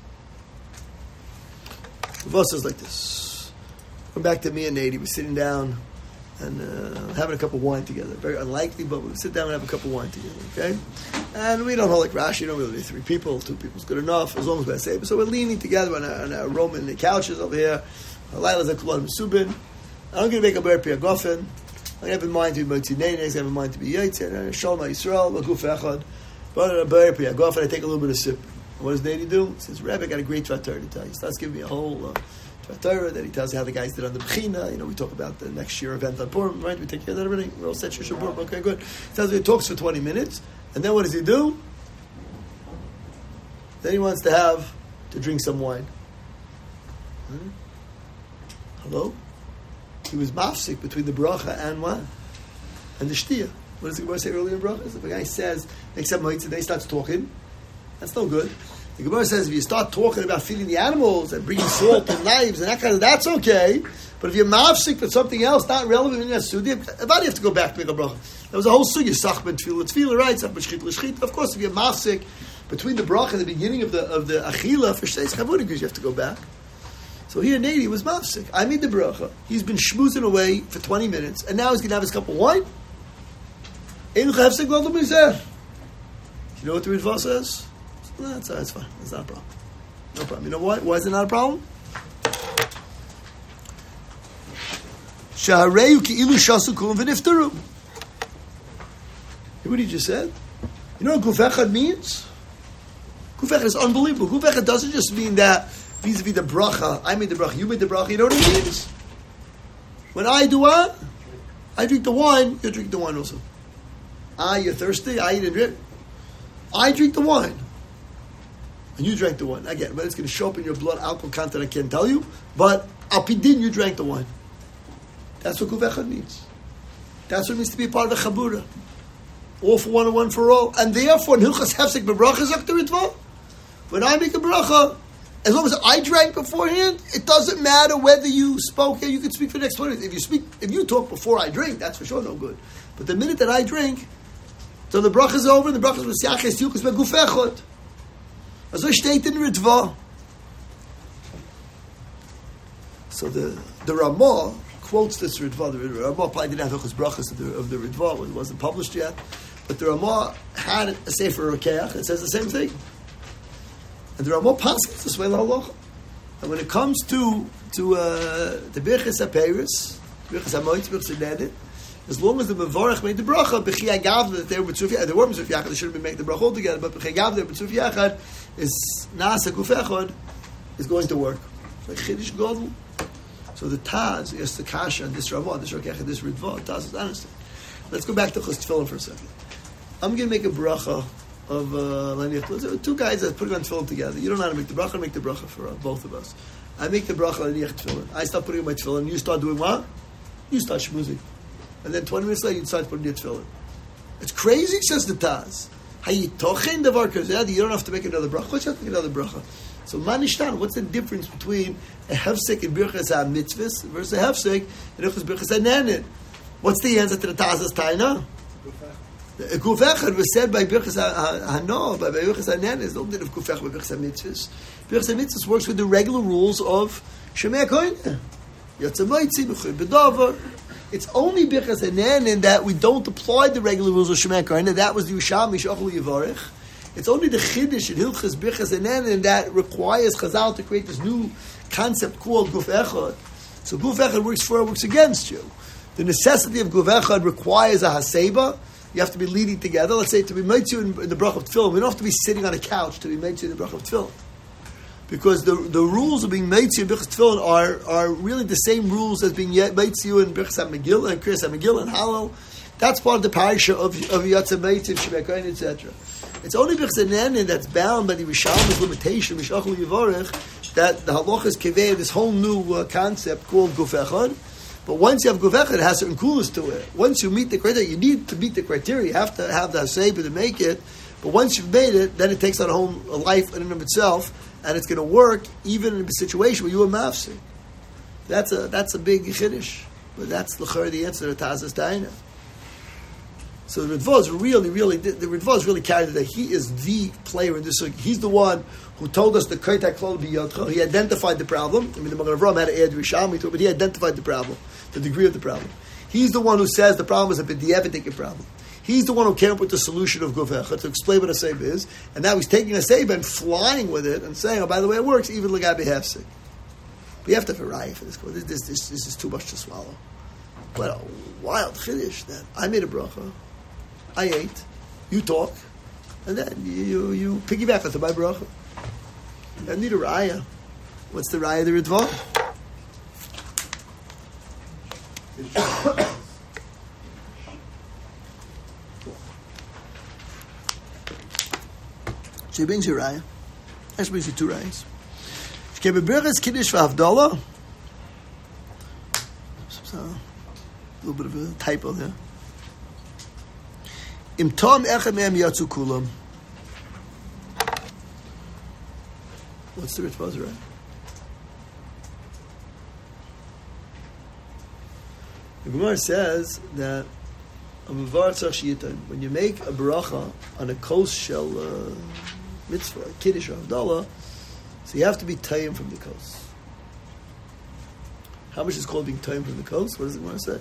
The verse says like this. Come back to me and Nady. We're sitting down and uh, having a cup of wine together. Very unlikely, but we sit down and have a cup of wine together, okay? And we don't hold like Rashi, you don't really need three people. Two people's good enough, as long as we're safe. So we're leaning together on our, on our Roman couches over here. Laila's a Kulon Mesubin. I'm going to make a Ber Pia Gofen. I have in mind to be Motzi Nenes, I have in mind to be Yaitse, Shalom Yisrael, Maguf Echad. But a Ber Pia Gofen, I take a little bit of sip. What does Nady do? He says, Rebbe, I got a great Tvatar to tell you. He starts giving me a whole uh, Tvatar, then he tells you how the guys did on the Bechina. You know, we talk about the next year event on Purim, right? We take care of that, everything. We're all set, Shusha Purim, okay, good. He tells me he talks for twenty minutes, and then what does he do? Then he wants to have, to drink some wine. Hmm? Hello? He was mafsik between the bracha and what? And the shtia. What does the Gemara say earlier in bracha? If a guy says, makes up mitzvah, then he starts talking, that's no good. The Gemara says if you start talking about feeding the animals and bringing salt and knives and that kind of, that's okay. But if you're mafsik for something else, not relevant in your sugya, about you have to go back to make a bracha. There was a whole sugya, sachben tefillah, tefillah, right? Sachben shchit l'shchit. Of course, if you're mafsik between the bracha and the beginning of the of the achila for shteis chavuri, because you have to go back. So here, Nady was mafsik. I made the bracha. He's been schmoozing away for twenty minutes, and now he's going to have his cup of wine. You know what the Ritva says? No, that's, that's fine. That's not a problem. No problem. You know why? Why is it not a problem? Shahareyu ki'ilu shasu kulam v'niftaru. Hear what he just said? You know what Guf Echad means? Guf Echad is unbelievable. Guf Echad doesn't just mean that vis-a-vis the bracha, I made the bracha, you made the bracha, you know what it means? When I do what? I drink the wine, you drink the wine also. Ah, you're thirsty, I eat and drink. I drink the wine. And you drank the wine. Again, but it's going to show up in your blood alcohol content, I can't tell you. But al pidin, you drank the wine. That's what Guf Echad means. That's what it means to be a part of the Chabura. All for one and one for all. And therefore, in Hilchas Hefsek B'bracha Zok the Ritva, when I make a bracha, as long as I drank beforehand, it doesn't matter whether you spoke. You can speak for the next twenty minutes. If you speak, if you talk before I drink, that's for sure no good. But the minute that I drink, so the bracha is over, and the bracha is with Yachas Yukas Beguf Echad. As I state in Ritva. So the the Ramah quotes this Ritva. The Ramah probably didn't have Hilchos Brachas of the, of the Ritva. It wasn't published yet. But the Ramah had a Sefer Rokeach. It says the same thing. And the Ramah passes this way l'halacha. And when it comes to to uh, the Birchas HaPeiros, Birchas HaMoitz, Birchas HaNedin, as long as the Mevorach made the bracha, B'chi Agav, that they were B'tzuf Yachad, they were B'tzuf Yachad, they shouldn't be making the bracha altogether, but B'chi Agav, they were B'tzuf Yachad, is Nasa Guf Echad, is going to work. Like Chiddush Gadol. So the Taz, yes, the Kasha, and this Ramah, this Rokech, this Ritva, Taz is honest. Let's go back to Chos Tefillin for a second. I'm going to make a bracha of uh, two guys that put it on tefillin together. You don't know how to make the bracha, I make the bracha for uh, both of us. I make the bracha on Laniach tefillin. I start putting on my tefillin. You start doing what? You start shmoozing. And then twenty minutes later, you decide to put in your tefillin. It's crazy, says the Taz. Hayitochen davar kazeh. You don't have to make another bracha. What's you have to make another bracha? So manishtan, what's the difference between a hefsek and birchas ha-mitzvahs versus a hefsek and birchas ha-nenin? What's the answer to the Taz's taina? Guf Echad was said by Birchas HaNo, by Birchas HaNen, is not that of Guf Echad by Birchas HaMitzvahs. Birchas HaMitzvahs works with the regular rules of Shemei HaKohen. Yotze Moitzi, B'chur B'dover. It's only Birchas HaNen in that we don't apply the regular rules of Shemei HaKohen, and that was the Yerushalmi Shachol Yivarech. It's only the Chiddush in Hilchas Birchas HaNen in that requires Chazal to create this new concept called Guf Echad. So Guf Echad works for, works against you. The necessity of Guf Echad requires a Haseba. You have to be leading together. Let's say to be made to in, in the bracha of tefillin, we don't have to be sitting on a couch to be made to in the bracha of tefillin. because the the rules of being made to you in Birchas Tefillin are are really the same rules as being made to you in Birchas HaMegillah and Kriyas HaMegillah and Hallel. That's part of the parasha of of Yatzeh Meitiv, Shebekain, et cetera. It's only Birchas Hanenin that's bound by the Rishalmi's limitation, Mishachol Yivarech, that the halacha is kivei this whole new uh, concept called Guf Echad. But once you have Guf Echad, it has certain coolness to it. Once you meet the criteria, you need to meet the criteria. You have to have the Haseba to make it. But once you've made it, then it takes on a whole a life in and of itself, and it's going to work even in a situation where you are mafsik. That's a that's a big chiddush. But that's the the answer to Taz's Daina. So the Ritva is really, really, the, the Ritva is really carried that he is the player in this. He's the one who told us the Kaitak Klal B'Yodcha. He identified the problem. I mean, the Magen Avraham had to add Rishami to it, but he identified the problem, the degree of the problem. He's the one who says the problem is a b'di'evidik problem. He's the one who came up with the solution of Guf Echad to explain what a Seiba is, and now he's taking a Seiba and flying with it and saying, oh, by the way, it works, even L'gabi Hefsek. But you have to have a raya for this. This, this, this, this is too much to swallow. What a wild chiddush that I made a bracha. I ate, you talk, and then you you piggyback onto my bracha. I need a raya. What's the raya of the Ritva? So he brings you a raya. Actually brings you two rayas. Kebeberges kiddush v'havdalah. So a little bit of a typo there. Im tom echem mehem yatzu kulam. What's the Ritva's right? The Gemara says that when you make a bracha on a kos shel uh, mitzvah, kiddush or havdalah, so you have to be tayyim from the kos. How much is called being tayyim from the kos? What does the Gemara say?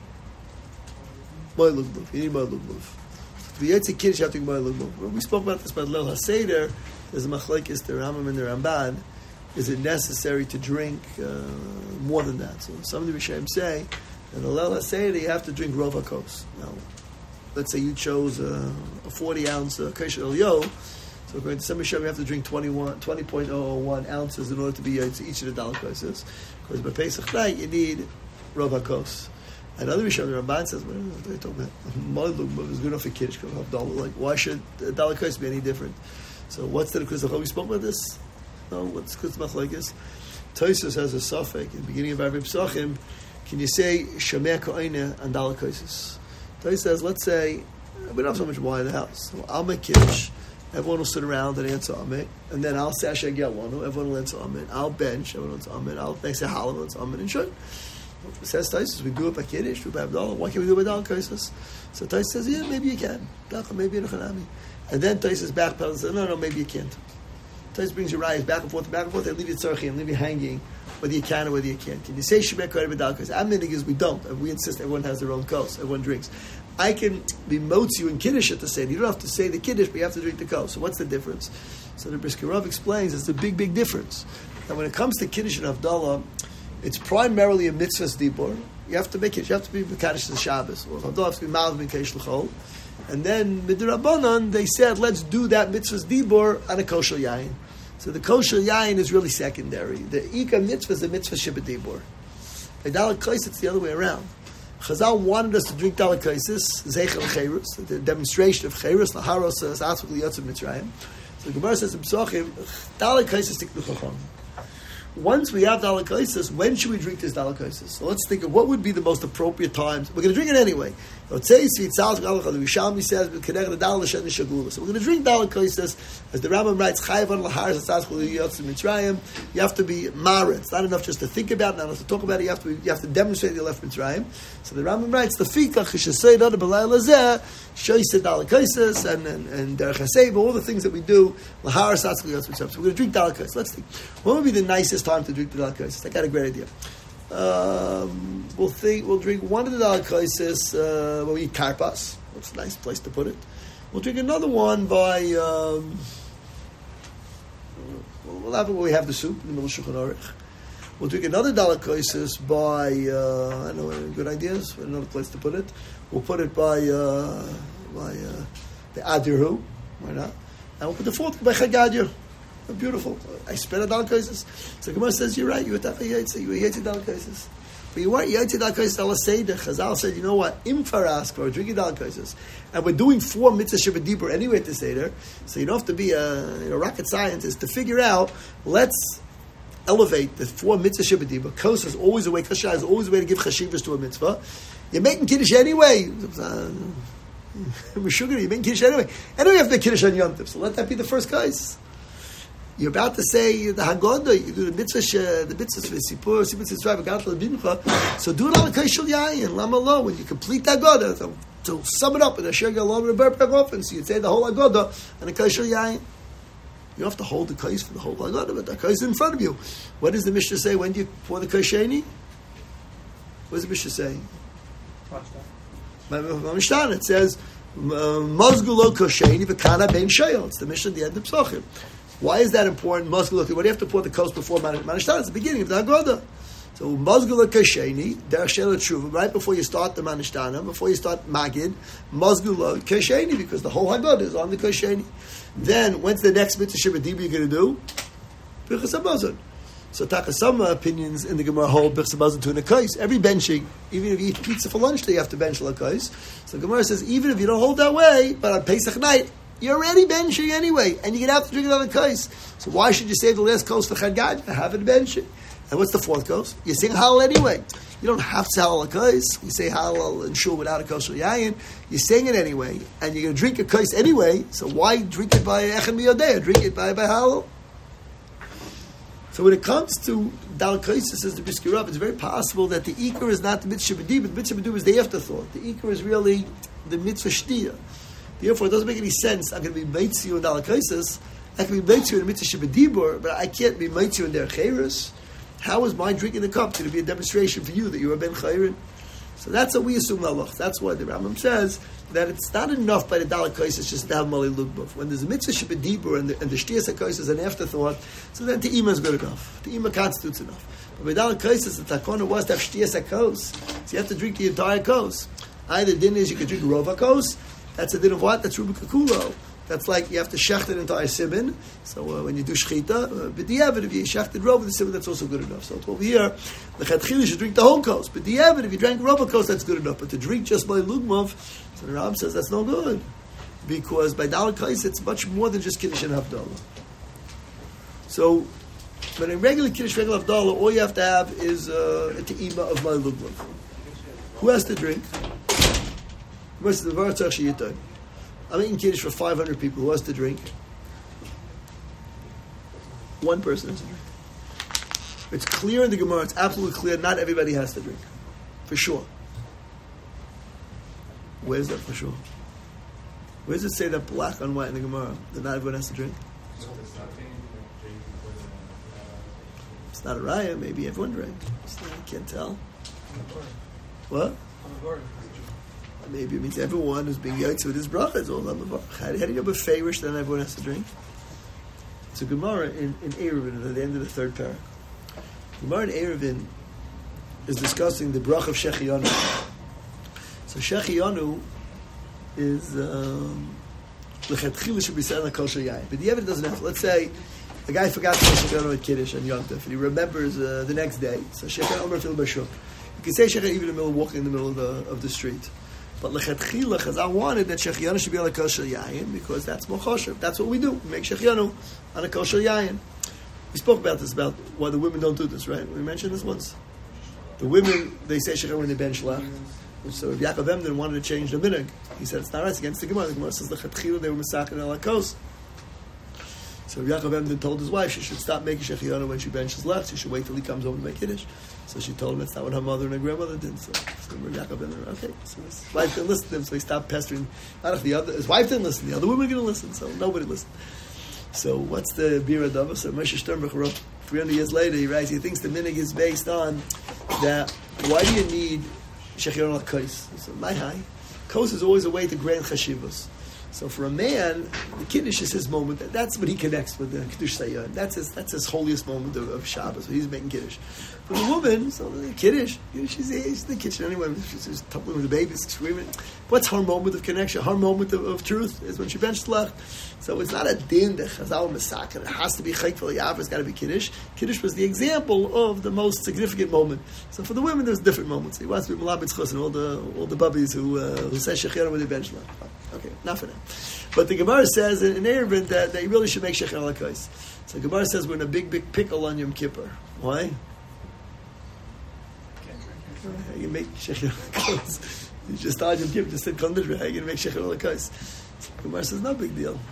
Moy lugluv. You need moy lugluv. To be Yetzi Kiddush, you have to be Moy lugluv. We spoke about this by Leil HaSeder. There's a machlekes, the Rambam and the Ramban. Is it necessary to drink uh, more than that? So some of the Rishonim say that in Leil HaSeder you have to drink Rov HaKos. Now, let's say you chose uh, a forty ounce uh, Kesher Elyo. So according to some Rishonim, you have to drink twenty-one, twenty point zero zero one ounces in order to be Yetzi each of the Daled Koses. Because by Pesach night you need Rov HaKos. Another Rishonim, the Ramban says, what are they talking about? Moilug is good enough for Kiddush. Like, why should Daled Kos be any different? So what's the because we spoke about this? No, what's Kutz Machlekes? Tosfos has a suffix in the beginning of Arvei Pesachim. Can you say Shemeh Ka'ina and Daled Kos? Tosfos says, let's say we don't have so much wine in the house. So I'll make Kiddush. Everyone will sit around and answer Amen. And then I'll say Asher Get one. Everyone will answer Amen. I'll bench. Everyone will answer Amen. I'll say Halav. Answer Amen. And should. It says Tosfos, we do it by Kiddush, we by Havdalah. Why can't we do it by Daled Kos? So Tosfos says, yeah, maybe you can. Maybe in a Chanami. And then Tosfos backpedals and says, no, no, maybe you can't. Tosfos brings your eyes back and forth, back and forth, and leave you tzarchi and leave you hanging, whether you can or whether you can't. Can you say Shemeh Kodesh Daled Kos? Our minhag is we don't. And we insist everyone has their own kos. Everyone drinks. I can be motzi in Kiddush at the same. You don't have to say the Kiddush, but you have to drink the kos. So what's the difference? So the Brisker Rav explains it's a big, big difference. And when it comes to Kiddush and Havdalah, it's primarily a mitzvah's dibur. You have to make it. You have to be mekadosh the Shabbos. Or Havdalah has to be malv mekadosh l'chol. And then midrabanan, they said, let's do that mitzvah's dibur on a kosher yain. So the kosher yain is really secondary. The ikar mitzvah is the mitzvah shibud dibur. By Daled Kos, it's the other way around. Chazal wanted us to drink Daled Kos, zeichel cherus, the demonstration of cherus, laharos asuk liyotzav mitzrayim. So the Gemara says in Pesachim, Daled Kos is tiknu chacham. Once we have Daled Kos, when should we drink this Daled Kos? So let's think of what would be the most appropriate times. We're going to drink it anyway. So we're going to drink Daled Kos, as the Rambam writes, you have to be mareh. It's not enough just to think about it, not enough to talk about it, you have to, be, you have to demonstrate you left Mitzrayim. So the Rambam writes, the fikach Daled Kos and and derech haseba, all the things that we do. So we're going to drink Daled Kos. Let's think. What would be the nicest time to drink the Daled Kos? I got a great idea. Um, we'll think. We'll drink one of the Daled Kos uh, when we eat karpas. That's a nice place to put it. We'll drink another one by. Um, we'll have it when we have the soup in the middle of Shulchan Aruch. We'll drink another Daled Kos by. Uh, I don't know. Any good ideas? Another place to put it. We'll put it by uh, by uh, the Adirhu. Why not? And we'll put the fourth by Chagadir. beautiful. I spread a dal kaisis. So Gemara says, you're right, you were tacha yaitze, you were yaitze dal kaisis. But you weren't yaitze dal kaisis al seder. Chazal said, you know what, im farask, for drinking dal kaisis. And we're doing four mitzvah shebedibur anyway at the seder, so you don't have to be a you know, rocket scientist to figure out, let's elevate the four mitzvah shebedibur. Kos is always a way, kasha is always a way to give chashivas to a mitzvah. You're making kiddush anyway. We're sugar, you're making kiddush anyway. Anyway, you have to make kiddush on Yom Tov, so let that be the first case. You're about to say the Haggadah, you do the mitzvah, the mitzvah, Sipur, Sipur, Sipur, Gatal, Bincha, so do it on the Kaishal Yayin, Lama Lo, when you complete the Haggadah, so, so sum it up in a Shir Galom and a Berpeg often, so you'd say the whole Haggadah and the Kaishal Yayin. You don't have to hold the Kais for the whole Haggadah, but the Kais is in front of you. What does the Mishnah say? When do you pour the Kaisheni? What does the Mishnah say? Mishnah, it says, Mazgulo Kosheni v'kana ben shayel. It's the Mishnah at the end of Psachim. Why is that important? Mazgulo, what do you have to pour the kos before Manishtan? It's the beginning of the Haggadah. So Mazgulo Kosheni, derech shel tshuva, right before you start the Manishtan, before you start Magid, Mazgulo Kosheni, because the whole Haggadah is on the Kosheni. Then, when's the next mitzvah shebedibur you're going to do? Birchas Hamazon. So Takasama opinions in the Gemara hold Birchas Hamazon to a kais. Every benching, even if you eat pizza for lunch, you have to bench a kais. So the Gemara says, even if you don't hold that way, but on Pesach night, you're already benching anyway, and you get out to drink another kais. So why should you save the last kos for Chad Gadol? Have it benching. And what's the fourth kos? You're saying halal anyway. You don't have to halal a kais. You say halal and shul without a kosher yayin. You're saying it anyway, and you're going to drink a kais anyway. So why drink it by echem miyodeh? Drink it by by halal. So when it comes to dal kaisis, says the Brisker Rav, it's very possible that the ikar is not the mitzvah b'di, but the mitzvah b'di is the afterthought. The ikar is really the mitzvah shtiyah. Therefore, it doesn't make any sense. I'm going to be mitzu in dal kaisis. I can be mitzu in the mitzvah b'dibur, but I can't be mitzu in their chayris. How is my drinking the cup going to be a demonstration for you that you're a ben chayrin? So that's what we assume halach. That's why the Rambam says that it's not enough by the Dalek Kaisis just to have Mali Lugbov. When there's a mitzvah shebedibur and the, and the Shtiyas HaKais is an afterthought, so then Te'ima is good enough. Te'ima constitutes enough. But by Dalek Kaisis, the Takona was to have Shtiyas HaKos. So you have to drink the entire kos. Either din is you can drink Rov HaKos. That's a din of what? That's Rubik HaKulo. That's like you have to shecht an entire siman. So uh, when you do shchita, uh, but the evid, if you shechted rov with the siman, that's also good enough. So over here, the chatchila should drink the whole kos. But the evid, if you drank rov kos, that's good enough. But to drink just by lugmov, so the Ram says that's no good, because by dal kais it's much more than just kiddush and havdalah. So, but in regular kiddush, regular havdalah, all you have to have is uh, a te'ima of my lugmov. Who has to drink? Most of the v'artzach sheyitay. I'm eating kiddush for five hundred people. Who has to drink? One person has to drink. It's clear in the Gemara. It's absolutely clear. Not everybody has to drink. For sure. Where's that for sure? Where does it say that black on white in the Gemara that not everyone has to drink? It's not a raya. Maybe everyone drank. I can't tell. What? Maybe it means everyone who's being yotze with his bracha is all on the bar. How do you know buffet then everyone has to drink? It's a Gemara in, in Eruvin at the end of the third parak. Gemara in Eruvin is discussing the bracha of Shechiyanu. So Shechiyanu is lechatchila should be said on a kosher yayin, but the evidence doesn't have. Let's say a guy forgot to say Shechiyanu at Kiddush on Yom Tov, and he remembers uh, the next day. So Shechiyanu Omer Fil Bashuk. You can say Shechiyanu even in the middle, walking in the middle of the of the street. But lechatchila, Chazal wanted that Shechiyanu should be on a kosher yayin because that's more kosher. That's what we do. We make Shechiyanu on a kosher yayin. We spoke about this, about why the women don't do this, right? We mentioned this once. The women, they say Shechiyanu when they bench lach. So if Yaakov Emden wanted to change the minhag, he said it's not right, it's against the Gemara. The Gemara says lechatchila they were misakin al hakos. So Yaakov Emden told his wife she should stop making Shechiyanu when she benches lach. She should wait till he comes home to make Kiddush. So she told him that's not what her mother and her grandmother did. So, so Yaakov Emden, okay. So his wife didn't listen to him, so he stopped pestering. Not if the other, his wife didn't listen, the other women were going to listen, so nobody listened. So what's the Bira Dava? So Moshe Sternberg wrote three hundred years later, he writes, he thinks the minhag is based on that, why do you need Shechiyanu al-Kos? So my high, Kos is always a way to grant chashivas. So for a man, the Kiddush is his moment. That's what he connects with the Kiddush Sayyad. That's his, that's his holiest moment of, of Shabbos. So he's making Kiddush. For the woman, so the kiddush, you know, she's, she's in the kitchen anyway. She's just tumbling with the baby, screaming. What's her moment of connection? Her moment of, of truth is when she bench tlach. So it's not a din that Chazal Masakin. It has to be chayk for yav. It's got to be kiddush. Kiddush was the example of the most significant moment. So for the women, there's different moments. He wants to be malabitz chus and all the all the bubbies who uh, who say shechina with the bench tlach. Okay, not for them. But the Gemara says in, in Erevin that they really should make shechina lakais. So the Gemara says we're in a big big pickle on Yom Kippur. Why? You make shechina lakais. You just started Yom Kippur, just said kondish. How are you going to make shechina lakais? The Gemara says no big deal.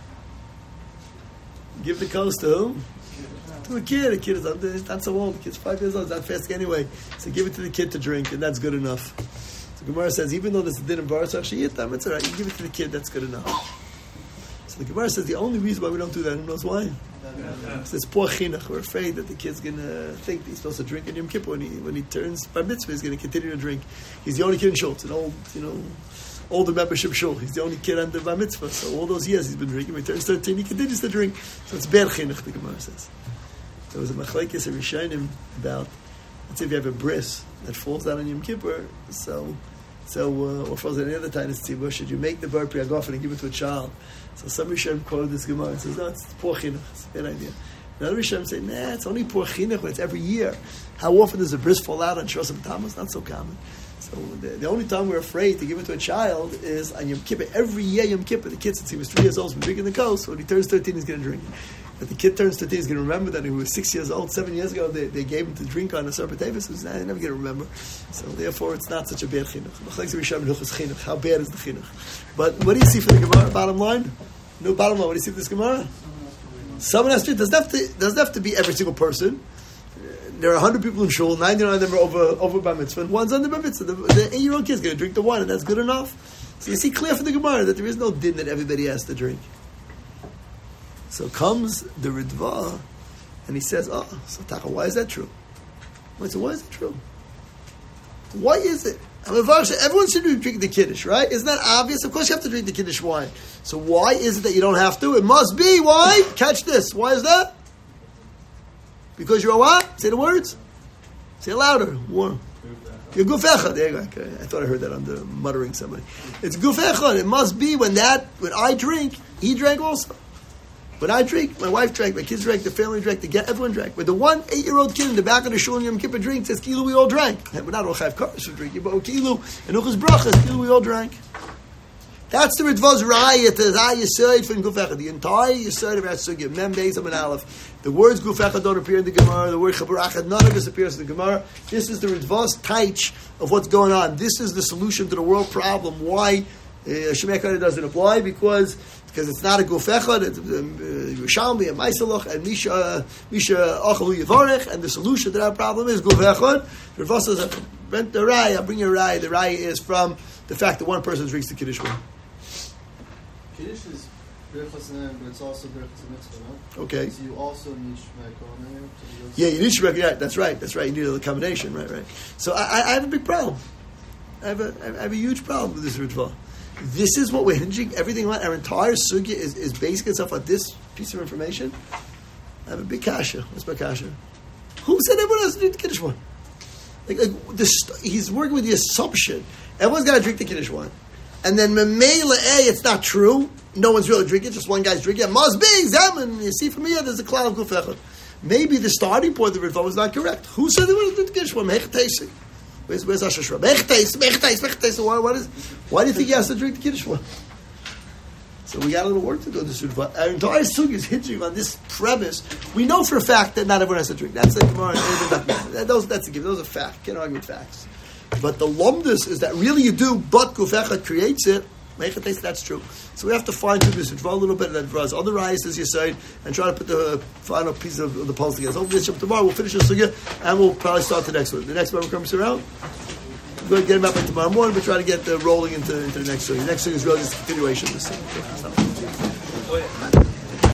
Give the coast to whom? To a kid. A kid is not, it's not so old. The kid's five years old. It's not fasting anyway. So give it to the kid to drink, and that's good enough. So Gemara says, even though this is din of Baruch Sheyittam, it's all right. You give it to the kid, that's good enough. So the Gemara says the only reason why we don't do that, who knows why? It's this poor chinuch. We're afraid that the kid's going to think that he's supposed to drink in Yom Kippur. When he, when he turns bar mitzvah, he's going to continue to drink. He's the only kid in shul. It's an old, you know, older membership shul. He's the only kid under bar mitzvah. So all those years he's been drinking. When he turns thirteen, he continues to drink. So it's bad chinuch, the Gemara says. There was a machlekes of Rishonim about, let's say if you have a bris that falls out on Yom Kippur, so, so uh, or falls at any other time, it's tzibur, should you make the bar priyagofen and give it to a child? So some Rishonim quoted this Gemara and says, no, it's poor chinuch. It's a bad idea. Another Rishonim say, nah, it's only poor chinuch when it's every year. How often does a bris fall out on Shos Tammuz? Not so common. So the, the only time we're afraid to give it to a child is on Yom Kippur. Every year Yom Kippur, the kid, since he was three years old, has been drinking the coast, so when he turns thirteen, he's going to drink. But the kid turns thirteen, he's going to remember that he was six years old, seven years ago, they, they gave him to drink on a Serpent Davis, so he's never going to remember. So therefore, it's not such a bad chinuch. How bad is the chinuch? But what do you see for the Gemara, bottom line? No bottom line, what do you see for this Gemara? Someone has to, doesn't have to, doesn't have to be every single person. There are one hundred people in shul, ninety-nine of them are over, over bar mitzvah, and one's under bar mitzvah. The, the eight-year-old kid's going to drink the wine, and that's good enough. So you see clear from the Gemara that there is no din that everybody has to drink. So comes the Ritva, and he says, oh, so Taka, why is that true? Wait, so why is it true? Why is it? I mean, everyone should be drinking the Kiddush, right? Isn't that obvious? Of course you have to drink the Kiddush wine. So why is it that you don't have to? It must be. Why? Catch this. Why is that? Because you're a what? Say the words. Say it louder. One. You're guf echad. There you go. Okay. I thought I heard that under muttering somebody. It's guf echad. It must be when that, when I drink, he drank also. When I drink, my wife drank, my kids drank, the family drank, the everyone drank. When the one eight-year-old kid in the back of the shul in Yom Kippur drinks, says, Kilu, we all drank. We're not all chayv kares for drinking, but Kilu and Uchas Brachas, Kilu, we all drank. That's the Ritva's Raya, the Raya Yisrael from Guf Echad. The entire Yisrael of our Sugya, Mem Beis Amud Aleph. The words Guf Echad don't appear in the Gemara, the word Chabur Echad, none of this appears in the Gemara. This is the Ritva's taich of what's going on. This is the solution to the world problem. Why uh, Shemei Kari doesn't apply? Because Because it's not a guf echad, it's Yerushalmi and Maisalach and Misha Misha Achalu Yevarech, and the solution to that problem is guf echad. Ritva says, "Rent the raya, bring your raya." The raya is from the fact that one person drinks the kiddush wine. Kiddush is berachas neim, but it's also berachas mitzvah, no? Okay. So you also need shmei kohanim. Yeah, you need shmei. Yeah, that's right. That's right. You need a combination, right? Right. So I, I have a big problem. I have a I have a huge problem with this Ritva. This is what we're hinging everything on. Our entire sugya is, is basing itself on this piece of information. I have a big kasha. What's my kasha? Who said everyone has to drink the Kiddush wine? Like, like this, he's working with the assumption everyone's got to drink the Kiddush wine. And then Memela A, it's not true. No one's really drinking it, just one guy's drinking it. Must be examined. You see from here, there's a cloud of guf echad. Maybe the starting point of the Ritva was not correct. Who said they wanted to drink the Kiddush wine? Mechatesi. Where's, where's Asher Shra? Mechtais, mechtais, mechtais. Why, what is, why do you think he has to drink the Kiddush wine? So we got a little work to do in this Ritva. Our entire sugi is hinging on this premise. We know for a fact that not everyone has to drink. That's the Gemara. Those, that's a given. Those are facts. Can't argue with facts. But the lumdus is that really you do, but guf echad creates it. Mechatais, that's true. So we have to fine tune this Ritva a little bit, and then Ritva's other ayahs, as you say, and try to put the final piece of, of the puzzle together. So hopefully tomorrow we'll finish this sugya, and we'll probably start the next one. The next one comes around. We're going to get him up by tomorrow morning, but try to get uh, rolling into, into the next sugya. The next sugya is really just a continuation of this thing. Okay.